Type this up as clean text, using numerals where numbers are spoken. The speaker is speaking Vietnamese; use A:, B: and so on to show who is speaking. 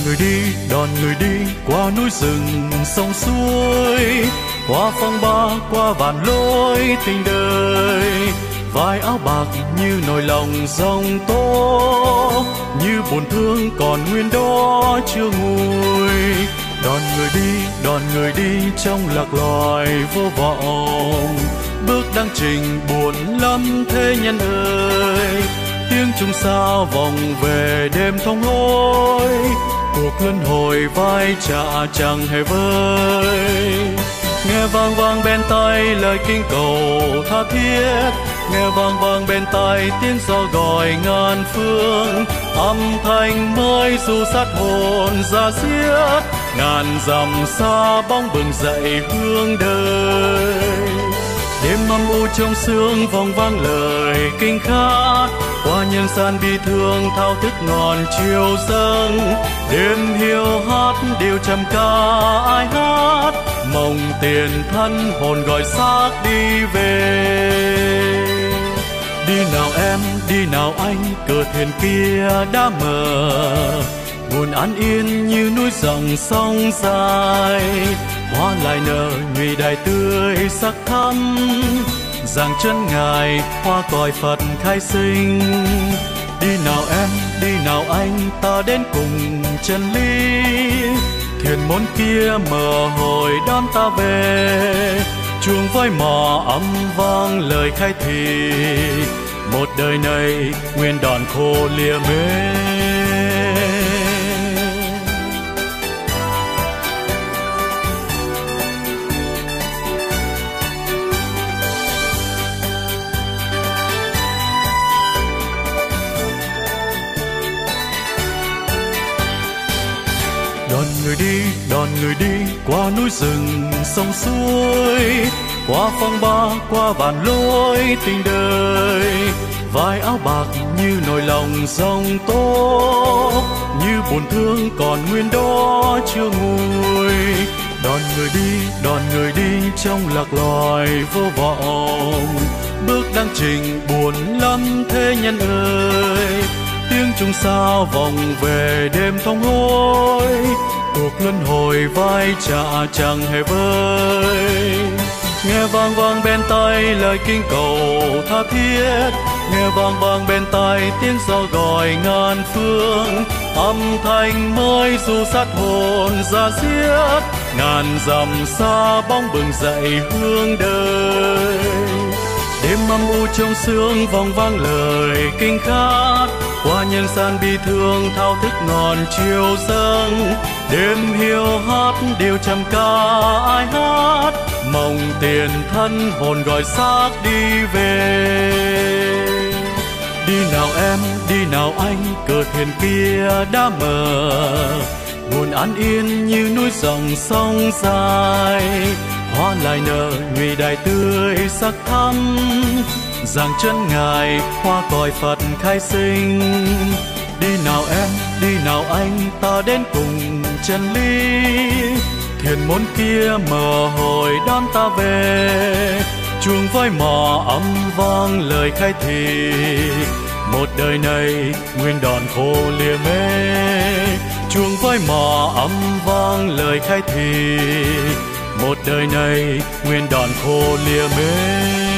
A: đoàn người đi qua núi rừng sông suối, qua phong ba qua vạn lối tình đời. Vai áo bạc như nỗi lòng giông tố, như buồn thương còn nguyên đó chưa nguôi. Đoàn người đi trong lạc loài vô vọng, bước đang trình buồn lắm thế nhân ơi. Tiếng chung sao vòng về đêm thông lối, cuộc luân hồi vai trả chẳng hề vơi. Nghe vang vang bên tai lời kinh cầu tha thiết, nghe vang vang bên tai tiếng gió gọi ngàn phương. Âm thanh mới du sát hồn ra diết, ngàn dặm xa bóng bừng dậy hương đời. Đêm âm u trong sương vòng vang lời kinh khát, qua nhân gian bi thương thao thức ngọn chiều dâng. Đêm hiu hát điều trầm ca ai hát, mộng tiền thân hồn gọi xác đi về. Đi nào em, đi nào anh, cờ thuyền kia đã mờ. Nguồn an yên như núi dòng sông dài, hoa lại nở nhụy đài tươi sắc thắm. Giang chân ngài hoa còi Phật khai sinh. Đi nào em, đi nào anh, ta đến cùng chân lý. Thuyền môn kia mở hồi đón ta về, chuông với mò âm vang lời khai thị. Một đời này nguyên đòn khô lìa mê. Đoàn người đi qua núi rừng sông suối, qua phong ba qua vạn lối tình đời. Vai áo bạc như nỗi lòng giông tố, như buồn thương còn nguyên đó chưa nguôi. Đoàn người đi trong lạc loài vô vọng, bước đang trình buồn lắm thế nhân ơi. Tiếng chung sao vòng về đêm thông lối, cuộc luân hồi vai trả chẳng hề vơi. Nghe vang vang bên tai lời kinh cầu tha thiết, nghe vang vang bên tai tiếng gió gọi ngàn phương. Âm thanh mới du sát hồn ra diết, ngàn dặm xa bóng bừng dậy hương đời. Đêm âm u trong sương vòng vang lời kinh khát, qua nhân gian bi thương thao thức ngọn chiều dâng. Đêm hiu hát điều trầm ca ai hát, mộng tiền thân hồn gọi xác đi về. Đi nào em, đi nào anh, cờ thuyền kia đã mờ. Nguồn an yên như núi dòng sông dài, hoa lại nở nhụy đài tươi sắc thắm. Giang chân ngài hoa còi Phật khai sinh. Đi nào em, đi nào anh, ta đến cùng chân lý. Thuyền môn kia mở hồi đón ta về, chuông với mò âm vang lời khai thị. Một đời này nguyên đòn khô lìa mê, chuông với mò âm vang lời khai thị. Một đời này nguyên đòn khô lìa mê.